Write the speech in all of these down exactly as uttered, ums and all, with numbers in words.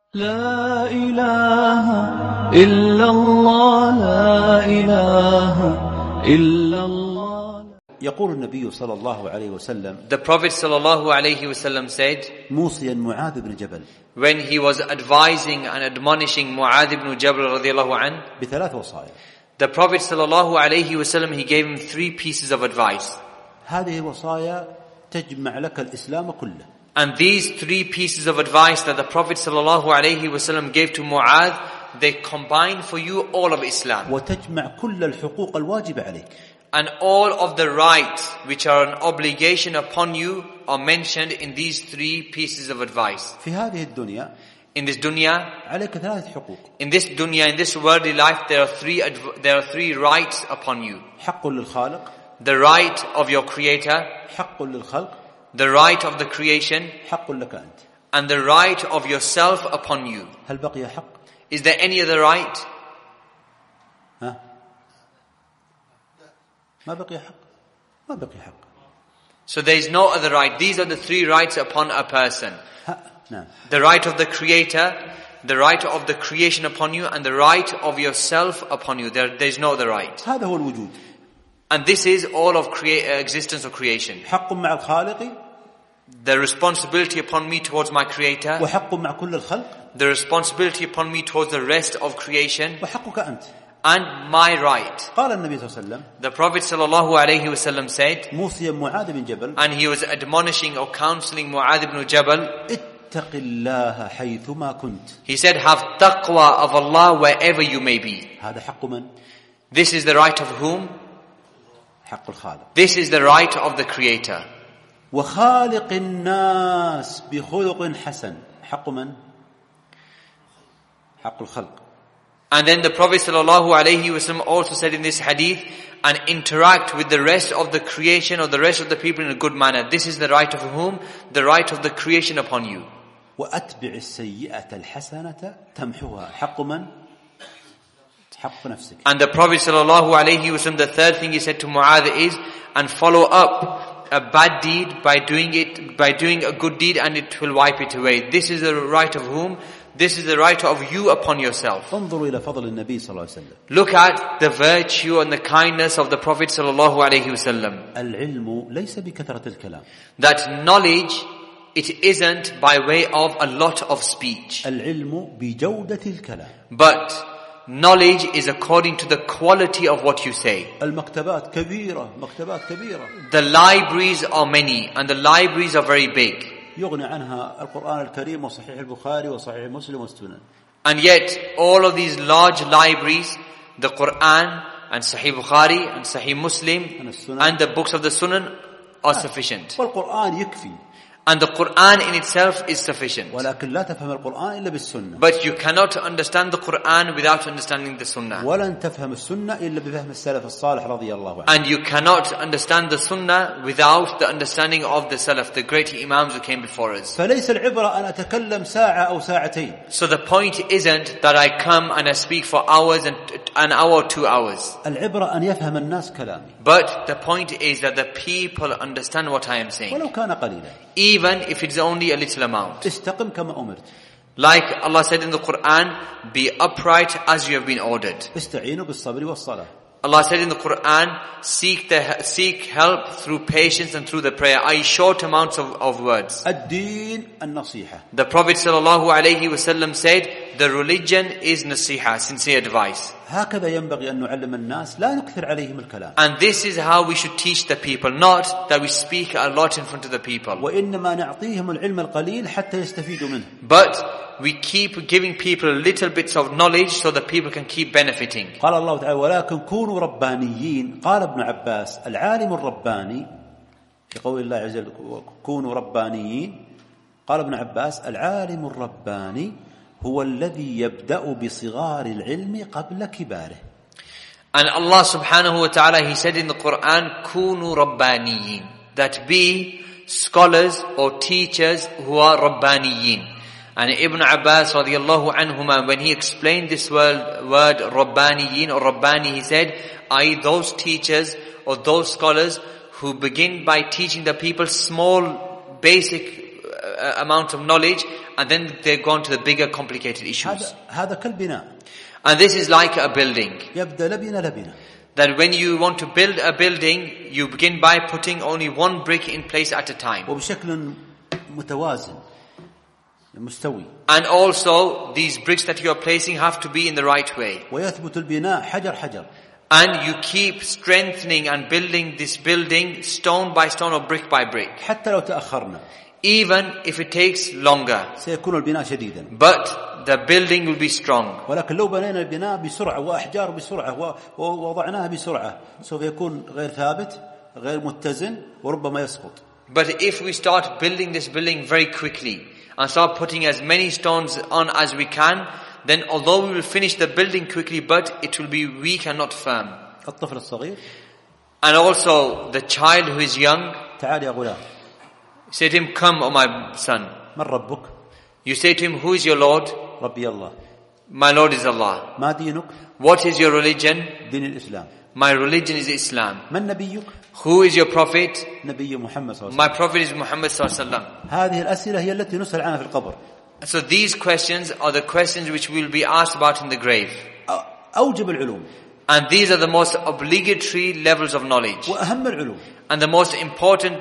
لا إله إلا الله لا إله إلا الله. يقول النبي صلى الله عليه وسلم, The Prophet sallallahu alayhi wasallam said, موصيا معاذ بن جبل, when he was advising and admonishing Mu'adh ibn Jabal radiallahu an, بثلاث وصايا. the Prophet sallallahu alayhi wasallam, he gave him three pieces of advice. هذه الوصايا تجمع لك الإسلام كله. And these three pieces of advice that the Prophet sallallahu alayhi wasallam gave to Mu'adh, they combine for you all of Islam. وتجمع كل الحقوق الواجبة عليك. And all of the rights which are an obligation upon you are mentioned in these three pieces of advice. في هذه الدنيا In this dunya, عليك ثلاث حقوق. in this dunya, in this worldly life, there are three adv- there are three rights upon you. حق للخالق, The right of your creator, حق للخلق, the right of the creation, حق لك أنت. and the right of yourself upon you. هل بقي حق؟ Is there any other right? ها؟ ما بقي حق؟ ما بقي حق. So there is no other right. These are the three rights upon a person. ها؟ نعم. The right of the creator, the right of the creation upon you, and the right of yourself upon you. There, there is no other right. هذا هو الوجود. And this is all of crea- existence of creation. حق مع الخالق, The responsibility upon me towards my creator, وحق مع كل الخلق, the responsibility upon me towards the rest of creation, وحقك أنت. and my right. قال النبي صلى الله عليه وسلم, The Prophet sallallahu alayhi wasallam said, موصيا معاذ بن جبل, and he was admonishing or counseling Mu'adh ibn Jabal, اتق الله حيثما كنت. he said, have taqwa of Allah wherever you may be. هذا حق من؟ This is the right of whom? حق الخالق. This is the right of the creator. وخالق الناس بخلق حسن. حق من؟ حق الخلق. And then the Prophet sallallahu alayhi wasallam also said in this hadith, and interact with the rest of the creation or the rest of the people in a good manner. This is the right of whom? The right of the creation upon you. وأتبع السيئة الحسنة تمحوها. حق من؟ حق نفسك. And the Prophet sallallahu alayhi wasallam, the third thing he said to Mu'adh is, and follow up a bad deed by doing it, by doing a good deed, and it will wipe it away. This is the right of whom? This is the right of you upon yourself. انظروا إلى فضل النبي صلى الله عليه وسلم. Look at the virtue and the kindness of the Prophet sallallahu alayhi wasallam. العلم ليس بكثرة الكلام. That knowledge, it isn't by way of a lot of speech. العلم بجودة الكلام. But knowledge is according to the quality of what you say. المكتبات كبيرة، مكتبات كبيرة. The libraries are many, and the libraries are very big. يغني عنها القرآن الكريم وصحيح البخاري وصحيح مسلم والسنن. And yet, all of these large libraries, the Quran and Sahih Bukhari and Sahih Muslim and the books of the Sunan are sufficient. والقرآن يكفي. And the Quran in itself is sufficient. ولكن لا تفهم القرآن إلا بالسنة. But you cannot understand the Quran without understanding the Sunnah. ولن تفهم السنة إلا بفهم السلف الصالح رضي الله عنه. And you cannot understand the Sunnah without the understanding of the Salaf, the great Imams who came before us. فليس العبرة أن أتكلم ساعة أو ساعتين. So the point isn't that I come and I speak for hours and an hour or two hours. العبرة أن يفهم الناس كلامي. But the point is that the people understand what I am saying. ولو كان قليلا. Even if it's only a little amount. استقم كما أمرت. Like Allah said in the Quran, be upright as you have been ordered. استعينوا بالصبر والصلاة. Allah said in the Quran, seek the seek help through patience and through the prayer. I short amounts of, of words. الدين النصيحة. The Prophet sallallahu alayhi wasallam said, the religion is nasiha, sincere advice. هكذا ينبغي أن نعلم الناس لا نكثر عليهم الكلام. And this is how we should teach the people, not that we speak a lot in front of the people. وإنما نعطيهم العلم القليل حتى يستفيدوا منه. But we keep giving people little bits of knowledge so that people can keep benefiting. قال الله تعالى ولكن كونوا ربانيين. قال ابن عباس العالم الرباني في قول الله عز وجل كونوا ربانيين. قال ابن عباس العالم الرباني هو الذي يبدأ بصغار العلم قبل كباره. And Allah subhanahu wa ta'ala, He said in the Quran, كونوا ربانيين, that be scholars or teachers who are ربانيين. And Ibn Abbas radiallahu anhuma, when he explained this word, word Rabbaniyin or Rabbani, he said, I those teachers or those scholars who begin by teaching the people small basic uh, amount of knowledge and then they go on to the bigger complicated issues. هذا هذا كالبناء. And this is like a building. يبدأ لبنة لبنة. That when you want to build a building, you begin by putting only one brick in place at a time. وبشكل متوازن مستوي. And also, these bricks that you are placing have to be in the right way. ويثبت البناء حجر حجر. And you keep strengthening and building this building stone by stone or brick by brick. حتى لو تأخرنا. Even if it takes longer. سيكون البناء شديدا. But the building will be strong. ولكن لو بنينا البناء بسرعة وأحجار بسرعة ووضعناها بسرعة سوف يكون غير ثابت غير متزن وربما يسقط. But if we start building this building very quickly and start putting as many stones on as we can, then although we will finish the building quickly, but it will be weak and not firm. الطفل الصغير. And also the child who is young. تعال يا غلام. Say to him, come, O my son. من ربك? You say to him, who is your Lord? ربي الله. My Lord is Allah. ما دينك؟ What is your religion? دين الإسلام. My religion is Islam. من نبيك؟ Who is your prophet? نبي محمد صلى الله عليه وسلم. My prophet is Muhammad صلى الله عليه وسلم. هذه الأسئلة هي التي نسأل عنها في القبر. So these questions are the questions which we will be asked about in the grave. أوجب العلوم. And these are the most obligatory levels of knowledge. وأهم العلوم. And the most important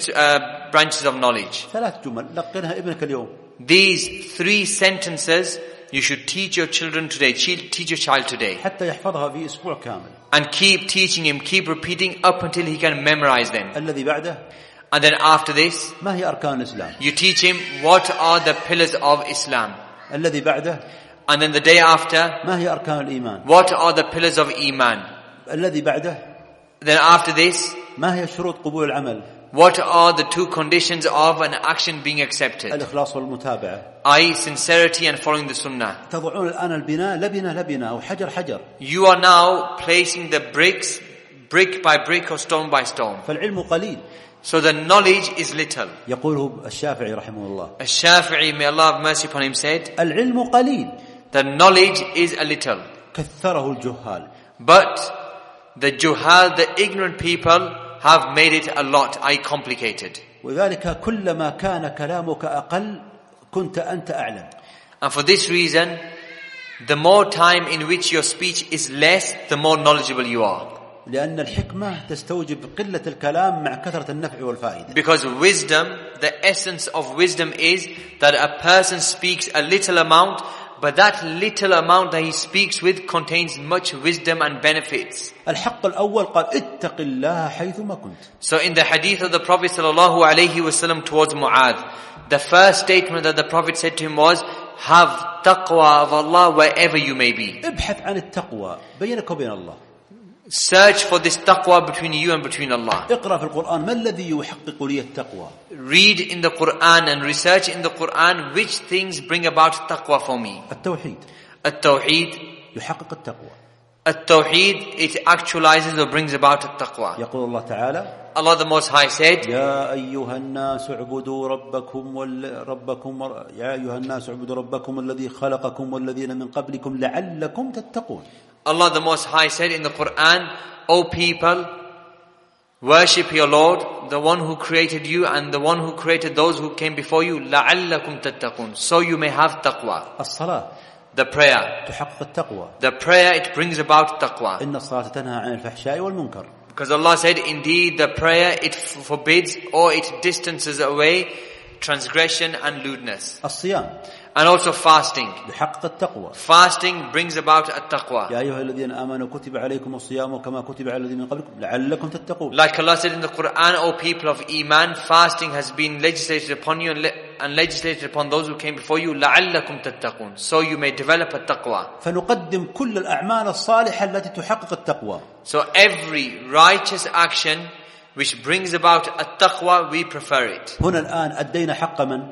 uh, branches of knowledge. ثلاث جمل لقنها ابنك اليوم. These three sentences you should teach your children today, teach your child today. حتى يحفظها في أسبوع كامل. And keep teaching him, keep repeating up until he can memorize them. الذي بعده. And then after this, ما هي أركان الإسلام؟ you teach him what are the pillars of Islam. الذي بعده. And then the day after, ما هي أركان الإيمان؟ what are the pillars of Iman. الذي بعده. Then after this, ما هي شروط قبول العمل؟ what are the two conditions of an action being accepted? الإخلاص والمتابعة. that is sincerity and following the sunnah. تضعون الآن البناء لبنة لبنة أو حجر حجر. You are now placing the bricks brick by brick or stone by stone. فالعلم قليل. So the knowledge is little. يقوله الشافعي رحمه الله. الشافعي, may Allah have mercy upon him, said, العلم قليل. the knowledge is a little. كثره الجهال. But the juhal, the ignorant people, have made it a lot, I complicated. وذلك كلما كان كلامك أقل كنت أنت أعلم. And for this reason, the more time in which your speech is less, the more knowledgeable you are. لأن الحكمة تستوجب قلة الكلام مع كثرة النفع والفائدة. Because wisdom, the essence of wisdom is that a person speaks a little amount, but that little amount that he speaks with contains much wisdom and benefits. الحق الأول قال اتق الله حيثما كنت. So in the hadith of the Prophet sallallahu alaihi wasallam towards Mu'adh, the first statement that the Prophet said to him was, have taqwa of Allah wherever you may be. ابحث عن التقوى بينك وبين الله. Search for this taqwa between you and between Allah. اقرأ في القرآن ما الذي يحقق لي التقوى. Read in the Quran and research in the Quran which things bring about taqwa for me. التوحيد. التوحيد. يحقق التقوى. التوحيد, it actualizes or brings about التقوى. يقول الله تعالى. Allah the Most High said, يا أيها الناس اعبدوا ربكم وال... ربكم يا أيها الناس اعبدوا ربكم الذي خلقكم والذين من قبلكم لعلكم تتقون. Allah the Most High said in the Quran, O people, worship your Lord, the one who created you and the one who created those who came before you, لعلكم تتقون, so you may have taqwa. الصلاة. The prayer. تحقق التقوى. The prayer, it brings about taqwa. إن الصلاة تنهى عن الفحشاء والمنكر. Because Allah said, indeed, the prayer, it forbids or it distances away transgression and lewdness. الصيام. And also fasting. يحقق التقوى. Fasting brings about التقوى. يا أيها الذين آمنوا كتب عليكم الصيام كما كتب على الذين من قبلكم لعلكم تتقون. Like Allah said in the Quran, O people of Iman, fasting has been legislated upon you and, le- and legislated upon those who came before you, لعلكم تتقون, so you may develop a taqwa. فنقدم كل الأعمال الصالحة التي تحقق التقوى. So every righteous action which brings about a taqwa, we prefer it. هنا الآن أدينا حق من؟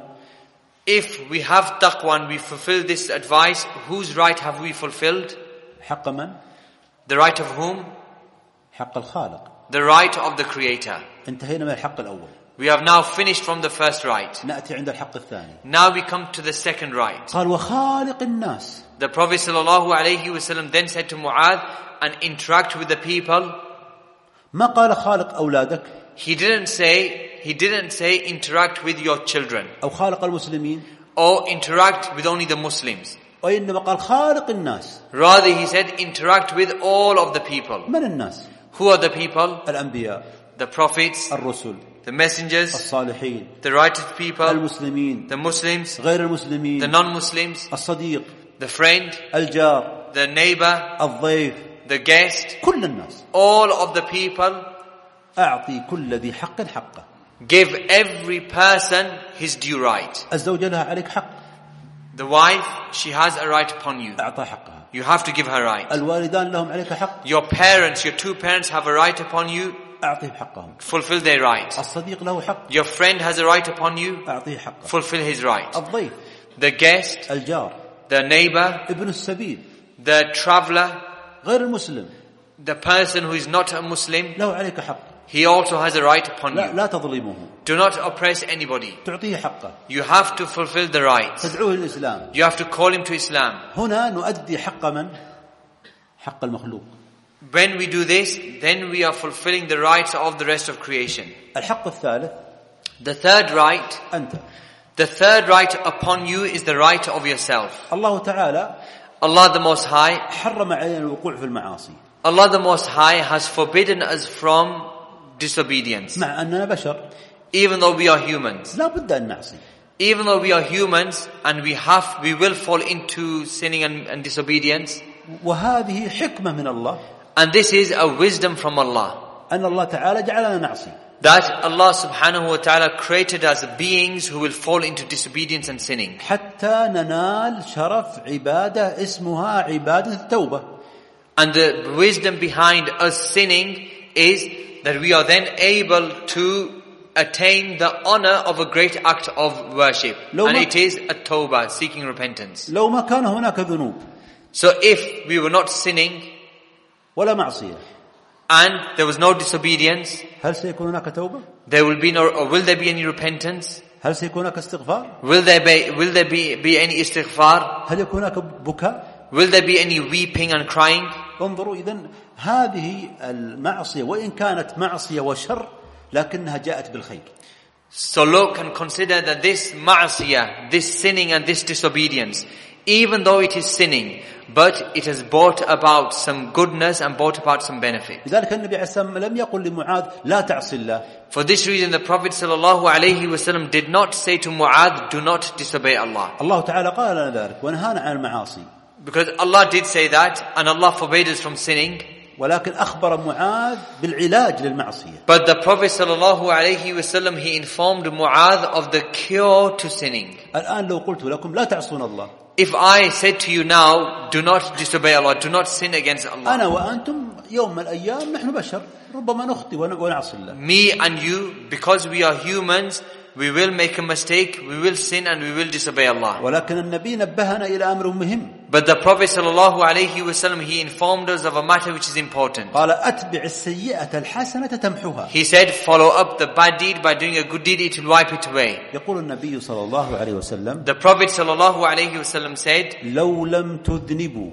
If we have taqwa and we fulfill this advice, whose right have we fulfilled? حق من؟ The right of whom? حق الخالق. The right of the Creator. انتهينا من الحق الأول. We have now finished from the first right. نأتي عند الحق الثاني. Now we come to the second right. قال وخالق الناس. The Prophet sallallahu alaihi wasallam then said to Mu'adh, and interact with the people. ما قال خالق أولادك. He didn't say, he didn't say interact with your children. أو خالق المسلمين. or interact with only the Muslims. وإنما قال خالق الناس. Rather, he said, interact with all of the people. من الناس؟ Who are the people? الأنبياء. The prophets, الرسل. the messengers, الصالحين. the righteous people, المسلمين. the Muslims, غير المسلمين. the non-Muslims, الصديق. the friend, الجار. the neighbor, الضيف. the guest, كل الناس. all of the people. أعطي كل ذي حق حقه. Give every person his due right. الزوجة لها عليك حق. The wife, she has a right upon you. أعطى حقها. You have to give her right. الوالدان لهم عليك حق. Your parents, your two parents have a right upon you. أعطيه حقهم. Fulfill their right. الصديق له حق. Your friend has a right upon you. أعطيه حقه. Fulfill his right. الضيف. The guest, الجار. the neighbor, ابن السبيل. the traveler, غير المسلم. the person who is not a Muslim, له عليك حق. he also has a right upon لا, you. لا تظلمه. Do not oppress anybody. تعطيه حقه. You have to fulfill the rights. تدعوه الإسلام. You have to call him to Islam. هنا نؤدي حق من؟ حق المخلوق. When we do this, then we are fulfilling the rights of the rest of creation. الحق الثالث. The third right, أنت. the third right upon you is the right of yourself. الله تعالى Allah the Most High, حرم علينا الوقوع في المعاصي. Allah the Most High has forbidden us from disobedience. مع أننا بشر. Even though we are humans. لا بد أن نعصي. Even though we are humans and we have, we will fall into sinning and, and disobedience. وهذه حكمة من الله. And this is a wisdom from Allah. أن الله تعالى جعلنا نعصي. That Allah subhanahu wa ta'ala created us beings who will fall into disobedience and sinning. حتى ننال شرف عبادة اسمها عبادة التوبة. And the wisdom behind us sinning is that we are then able to attain the honor of a great act of worship. And it is a tawbah, seeking repentance. لو ما كان هناك ذنوب. So if we were not sinning ولا معصية. and there was no disobedience, هل سيكون هناك توبة؟ there will be no, or will there be any repentance? هل سيكون هناك استغفار؟ Will there be, will there be, be any istighfar? هل يكون هناك بكاء؟ Will there be any weeping and crying? انظروا إذن هذه المعصية وإن كانت معصية وشر لكنها جاءت بالخير. So look and consider that this ma'asiyah, this sinning and this disobedience, even though it is sinning, but it has brought about some goodness and brought about some benefit. لذلك النبي عليه السلام لم يقل لمعاذ لا تعصي الله. For this reason the Prophet sallallahu alaihi wasallam did not say to Mu'adh, do not disobey Allah. الله تعالى قال لنا ذلك ونهانا عن المعاصي. Because Allah did say that and Allah forbade us from sinning. ولكن أخبر معاذ بالعلاج للمعصية. But the Prophet sallallahu alaihi wasallam, he informed Mu'adh of the cure to sinning. الآن لو قلت لكم لا تعصون الله. If I said to you now, do not disobey Allah, do not sin against Allah. أنا وأنتم يوم من الأيام نحن بشر ربما نخطئ ونعصي الله. Me and you, because we are humans, we will make a mistake, we will sin and we will disobey Allah. ولكن النبي نبهنا إلى أمر مهم. But the Prophet sallallahu alaihi wasallam, he informed us of a matter which is important. قال أتبع السيئة الحسنة تمحوها. He said, follow up the bad deed by doing a good deed, it will wipe it away. يقول النبي صلى الله عليه وسلم The Prophet sallallahu alaihi wasallam said, لو لم تذنبوا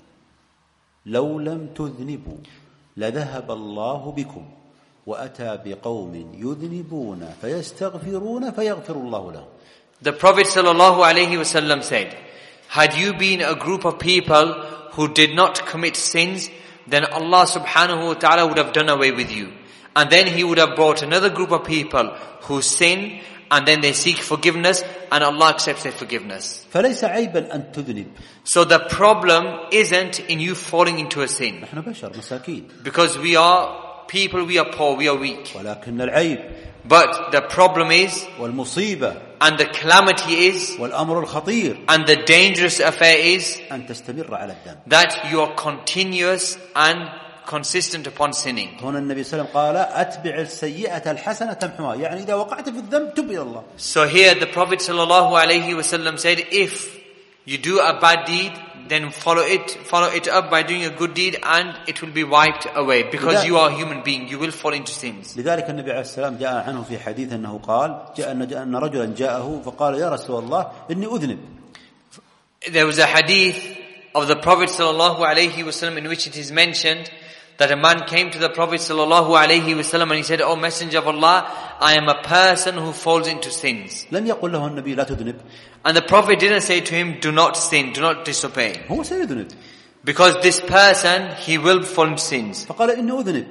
لو لم تذنبوا لذهب الله بكم وأتى بقوم يذنبون فيستغفرون فيغفر الله لهم. The Prophet sallallahu alaihi wasallam said, had you been a group of people who did not commit sins, then Allah subhanahu wa ta'ala would have done away with you. And then He would have brought another group of people who sin and then they seek forgiveness and Allah accepts their forgiveness. فليس عيبا أن تذنب. So the problem isn't in you falling into a sin. نحن بشر مساكين. Because we are people, we are poor, we are weak. ولكن العيب But the problem is, والمصيبة and the calamity is, والأمر الخطير and the dangerous affair is, أن تستمر على الذنب. that you are continuous and consistent upon sinning. هنا النبي صلى الله عليه وسلم قال أتبع السيئة الحسنة تمحوها. يعني إذا وقعت في الذنب تب إلى الله. So here the Prophet sallallahu alaihi wasallam said, if you do a bad deed, then follow it, follow it up by doing a good deed and it will be wiped away. Because you are a human being, you will fall into sins. لذلك النبي عليه السلام جاء عنه في حديث أنه قال جاء أن رجلا جاءه فقال يا رسول الله إني أذنب. There was a hadith of the Prophet sallallahu alaihi wasallam in which it is mentioned that a man came to the Prophet sallallahu alaihi wasallam and he said, "O Messenger of Allah, I am a person who falls into sins." لم يقل له النبي لا تذنب. And the Prophet didn't say to him, "Do not sin, do not disobey." هو سيذنب. Because this person, he will fall into sins. فقال إني أذنب.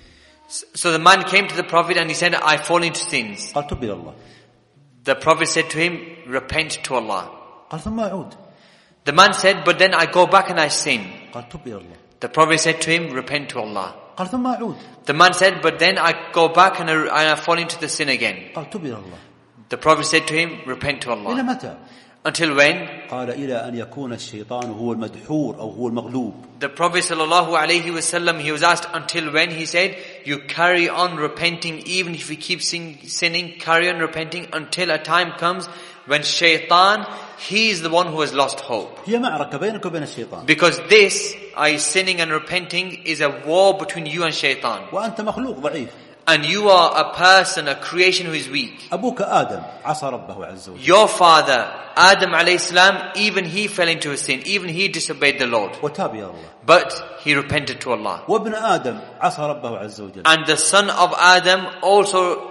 So the man came to the Prophet and he said, "I fall into sins." قال تب إلى الله. The Prophet said to him, "Repent to Allah." قال ثم أعود. The man said, "But then I go back and I sin." قال تب إلى الله. The Prophet said to him, "Repent to Allah." قال ثم أعود. The man said, "But then I go back and I, and I fall into the sin again." قال تب إلى الله. The Prophet said to him, "Repent to إلى Allah." متى؟ Until when? قال إلى أن يكون الشيطان هو المدحور أو هو المغلوب. The Prophet sallallahu alaihi wasallam, he was asked, until when? He said, "You carry on repenting, even if you keep sin, sinning, carry on repenting until a time comes when shaitan, he is the one who has lost hope." هي معركة بينك وبين الشيطان. Because this, I sinning and repenting, is a war between you and shaitan. وأنت مخلوق ضعيف. And you are a person, a creation who is weak. أبوك آدم عصى ربه عز وجل. Your father, Adam alayhi salam, even he fell into a sin. Even he disobeyed the Lord. وتاب يا الله. But he repented to Allah. وابن آدم عصى ربه عز وجل. And the son of Adam also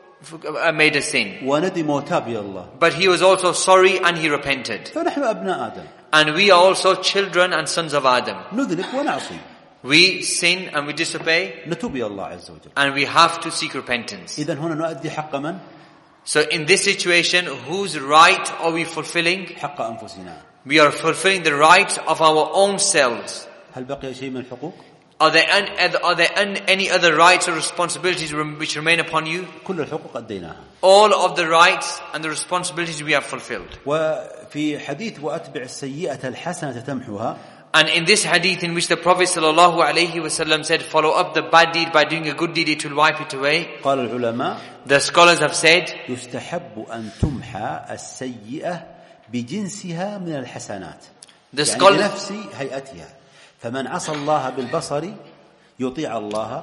made a sin. وندم وتاب يا الله. But he was also sorry and he repented. فنحن أبناء آدم. And we are also children and sons of Adam. نذنب ونعصي. We sin and we disobey. نتوب إلى الله عز وجل. And we have to seek repentance. إذن هنا نؤدي حق من؟ So in this situation, whose right are we fulfilling? حق أنفسنا. We are fulfilling the rights of our own selves. هل بقي شيء من الحقوق؟ Are there, any, are there any other rights or responsibilities which remain upon you? كل الحقوق أديناها. All of the rights and the responsibilities we have fulfilled. وفي حديث وأتبع السيئة الحسنة تمحوها. And in this hadith in which the Prophet sallallahu alaihi wasallam said, "Follow up the bad deed by doing a good deed, it will wipe it away." قال العلماء The scholars have said, يستحب أن تمحى السيئة بجنسها من الحسنات. The يعني scholars, بنفس هيئتها. فمن عصى الله بالبصر يطيع الله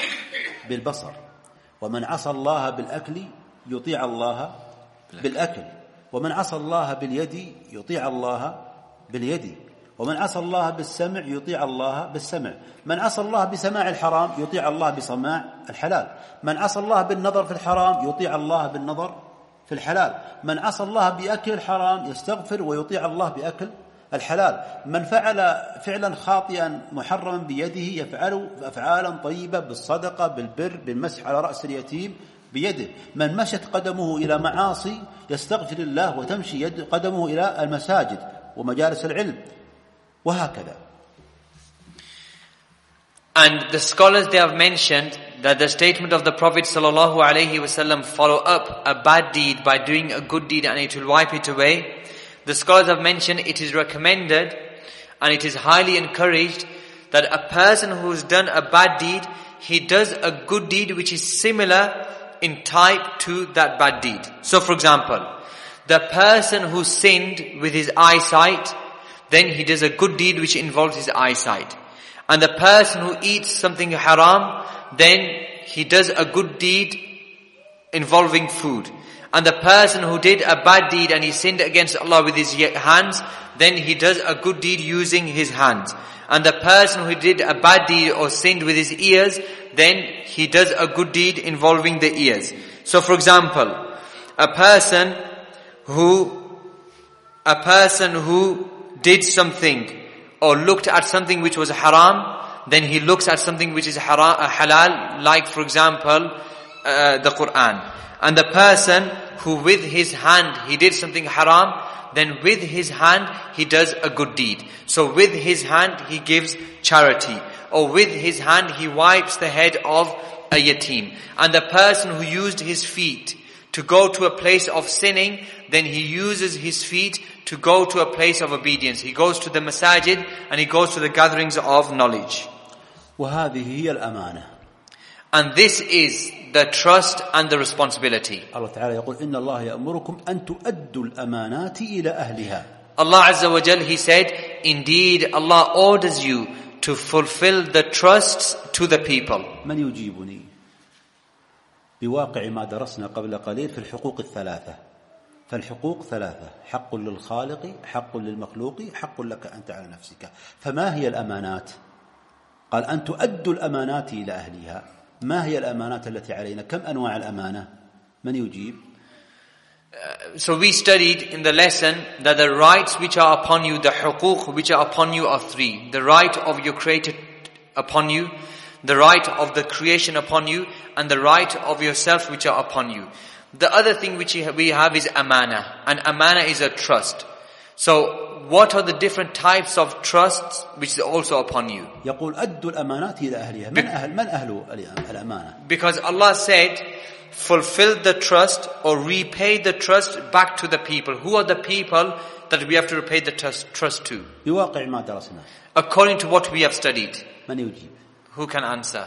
بالبصر، ومن عصى الله بالأكل يطيع الله بالأكل، ومن عصى الله باليد يطيع الله باليد، ومن عصى الله بالسمع يطيع الله بالسمع، من عصى الله بسماع الحرام يطيع الله بسماع الحلال، من عصى الله بالنظر في الحرام يطيع الله بالنظر في الحلال، من عصى الله بأكل الحرام يستغفر ويطيع الله بأكل الحلال، من فعل فعلا خاطئا محرما بيده يفعل أفعالا طيبة بالصدقة بالبر بالمسح على رأس اليتيم بيده، من مشت قدمه إلى معاصي يستغفر الله وتمشي يد قدمه إلى المساجد ومجالس العلم، وهكذا. And the scholars, they have mentioned that the statement of the Prophet sallallahu alaihi wasallam, "Follow up a bad deed by doing a good deed and it will wipe it away." The scholars have mentioned it is recommended and it is highly encouraged that a person who's done a bad deed, he does a good deed which is similar in type to that bad deed. So for example, the person who sinned with his eyesight, then he does a good deed which involves his eyesight. And the person who eats something haram, then he does a good deed involving food. And the person who did a bad deed and he sinned against Allah with his hands, then he does a good deed using his hands. And the person who did a bad deed or sinned with his ears, then he does a good deed involving the ears. So for example, a person who, a person who did something or looked at something which was haram, then he looks at something which is haram, uh, halal, like for example, uh, the Quran. And the person who with his hand, he did something haram, then with his hand, he does a good deed. So with his hand, he gives charity. Or with his hand, he wipes the head of a yatim. And the person who used his feet to go to a place of sinning, then he uses his feet to go to a place of obedience. He goes to the masajid and he goes to the gatherings of knowledge. وهذه هي الأمانة. And this is the trust and the responsibility. الله تعالى يقول إن الله يأمركم أن تؤدوا الأمانات إلى أهلها. Allah Azza wa Jal, He said, indeed Allah orders you to fulfill the trusts to the people. من يجيبني بواقع ما درسنا قبل قليل في الحقوق الثلاثة. فالحقوق ثلاثة: حق للخالق، حق للمخلوق، حق لك أنت على نفسك. فما هي الأمانات؟ قال أن تؤدوا الأمانات إلى أهلها. ما هي الأمانات التي علينا؟ كم أنواع الأمانة؟ من يجيب؟ Uh, so we studied in the lesson that the rights which are upon you, the huquq which are upon you are three. The right of your creator upon you, the right of the creation upon you, and the right of yourself which are upon you. The other thing which we have is amana. And amana is a trust. So what are the different types of trusts which is also upon you? يقول أدوا الأمانات إلى أهلها. من أهل من أهل الأمانة؟ Because Allah said, fulfill the trust or repay the trust back to the people. Who are the people that we have to repay the trust, trust to? بواقع ما درسنا. According to what we have studied. من يجيب؟ Who can answer?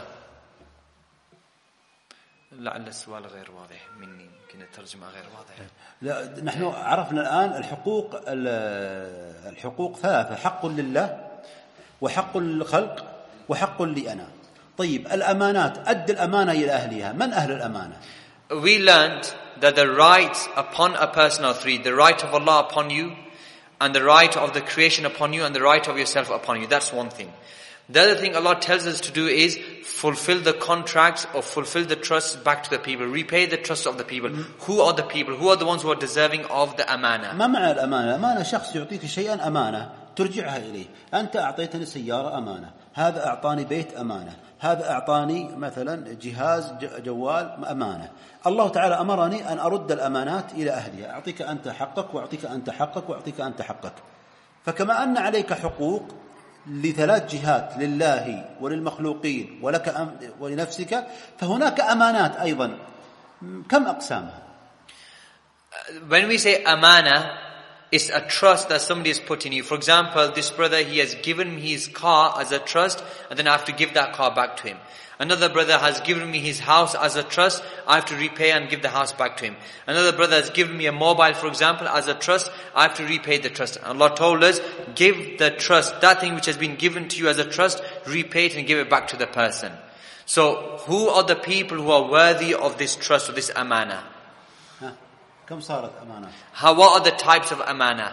لعل السؤال غير واضح مني، يمكن الترجمة غير واضحة. لا، نحن عرفنا الآن الحقوق الحقوق ثلاثة: حق لله وحق للخلق وحق لي أنا. طيب الأمانات، أد الأمانة إلى أهلها. من أهل الأمانة؟ We learned that the rights upon a person are three: the right of Allah upon you, and the right of the creation upon you, and the right of yourself upon you. That's one thing. The other thing Allah tells us to do is fulfill the contracts or fulfill the trust back to the people, repay the trust of the people. Mm-hmm. Who are the people? Who are the ones who are deserving of the amana? ما معنى الأمانة؟ الأمانة شخص يعطيك شيئا أمانة ترجعها إليه. أنت أعطيتني سيارة أمانة، هذا أعطاني بيت أمانة، هذا أعطاني مثلا جهاز جوال أمانة. الله تعالى أمرني أن أرد الأمانات إلى أهلها. أعطيك أنت حقك وأعطيك أنت حقك وأعطيك أنت حقك. فكما أن عليك حقوق لثلاث جهات، لله وللمخلوقين ولك ولنفسك، فهناك أمانات أيضا. كم أقسامها؟ When we say amana, it's a trust that somebody has put in you. For example, this brother, he has given me his car as a trust, and then I have to give that car back to him. Another brother has given me his house as a trust, I have to repay and give the house back to him. Another brother has given me a mobile, for example, as a trust, I have to repay the trust. Allah told us, give the trust, that thing which has been given to you as a trust, repay it and give it back to the person. So, who are the people who are worthy of this trust, of this amana? كم صارت أمانة؟ How, what are the types of amana?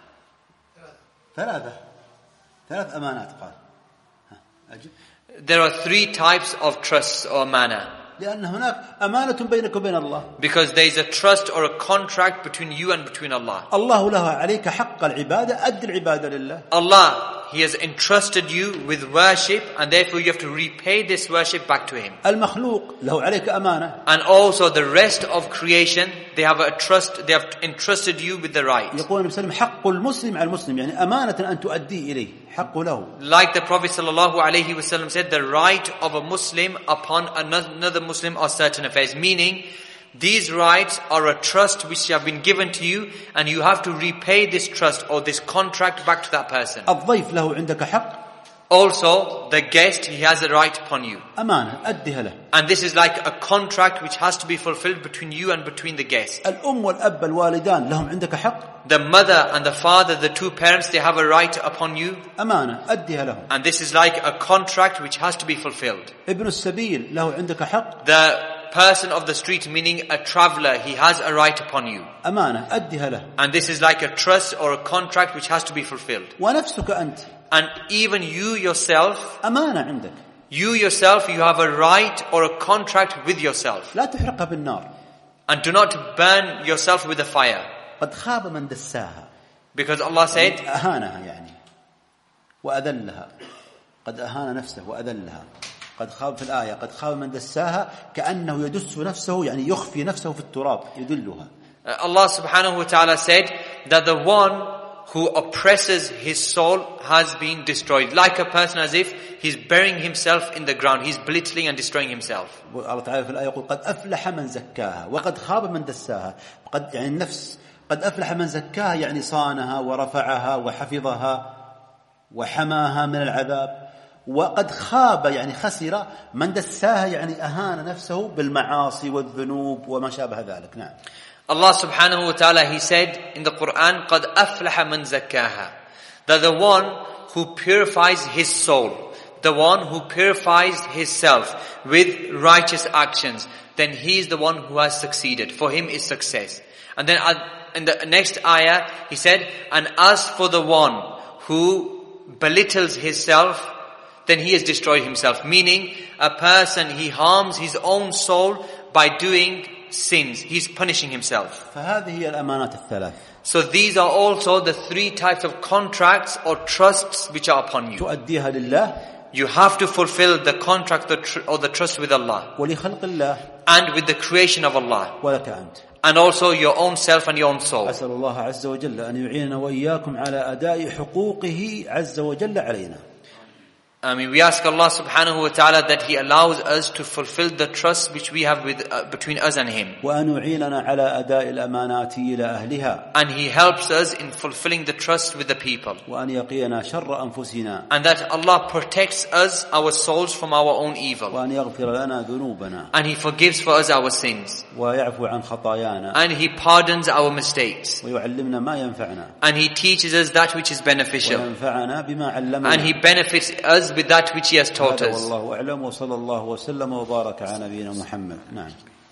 ثلاثة ثلاث أمانات قال. أجل. There are three types of trusts or amana. لأن هناك أمانة بينك وبين الله. Because there is a trust or a contract between you and between Allah. الله له عليك حق العبادة، أد العبادة لله. Allah, He has entrusted you with worship, and therefore you have to repay this worship back to Him. المخلوق له عليك أمانة. And also the rest of creation, they have a trust, they have entrusted you with the right. يقول النبي صلى الله عليه وسلم حق المسلم على المسلم، يعني أمانة أن تؤدي إليه، حقه له. Like the Prophet sallallahu alaihi wasallam said, the right of a Muslim upon another Muslim are certain affairs. Meaning, these rights are a trust which have been given to you, and you have to repay this trust or this contract back to that person. الضيف له عندك حق. Also, the guest, he has a right upon you. أمانة أديها له. And this is like a contract which has to be fulfilled between you and between the guest. الأم والأب الوالدان لهم عندك حق. The mother and the father, the two parents, they have a right upon you. أمانة أديها لهم. And this is like a contract which has to be fulfilled. ابن السبيل له عندك حق. The person of the street, meaning a traveler, he has a right upon you. أمانة أديها له. And this is like a trust or a contract which has to be fulfilled. ونفسك أنت. And even you yourself, أمانة عندك. you yourself, you have a right or a contract with yourself. لا تحرقها بالنار. And do not burn yourself with the fire. قد خاب من دساها. Because Allah said, أهانها يعني وأذلها. قد أهان نفسه وأذلها. قد خاب في الآية قد خاب من دساها كأنه يدس نفسه يعني يخفي نفسه في التراب يدلها. Allah subhanahu wa ta'ala said that the one who oppresses his soul has been destroyed. Like a person as if he's burying himself in the ground. He's belittling and destroying himself. الله تعالى في الآية يقول قد أفلح من زكاها وقد خاب من دساها. قد يعني النفس قد أفلح من زكاها يعني صانها ورفعها وحفظها وحماها من العذاب. وقد خاب يعني خسر من دساها يعني أهان نفسه بالمعاصي والذنوب وما شابه ذلك. نعم. Allah subhanahu wa ta'ala, He said in the Quran, قَدْ أَفْلَحَ مَنْ زَكَّاهَا, that the one who purifies his soul, the one who purifies his self with righteous actions, then he is the one who has succeeded. For him is success. And then in the next ayah, He said, and as for the one who belittles his self, then he has destroyed himself. Meaning, a person, he harms his own soul by doing sins. He's punishing himself. فهذه هي الأمانات الثلاث. So these are also the three types of contracts or trusts which are upon you. تؤديها لله. You have to fulfill the contract or the trust with Allah. ولخلق الله. And with the creation of Allah. ولك أنت. And also your own self and your own soul. أسأل الله عز وجل أن يعيننا وإياكم على أداء حقوقه عز وجل علينا. I mean, we ask Allah subhanahu wa ta'ala that He allows us to fulfill the trust which we have with, uh, between us and Him. وأن يعيننا على أداء الأمانات إلى أهلها. And He helps us in fulfilling the trust with the people. وأن يقينا شر أنفسنا. And that Allah protects us, our souls, from our own evil. وأن يغفر لنا ذنوبنا. And He forgives for us our sins. ويعفو عن خطايانا. And He pardons our mistakes. ويعلمنا ما ينفعنا. And He teaches us that which is beneficial. وينفعنا بما علمنا. And He benefits us with that which He has taught us. والله أعلم وصلى الله وسلم وبارك على نبينا محمد. نعم.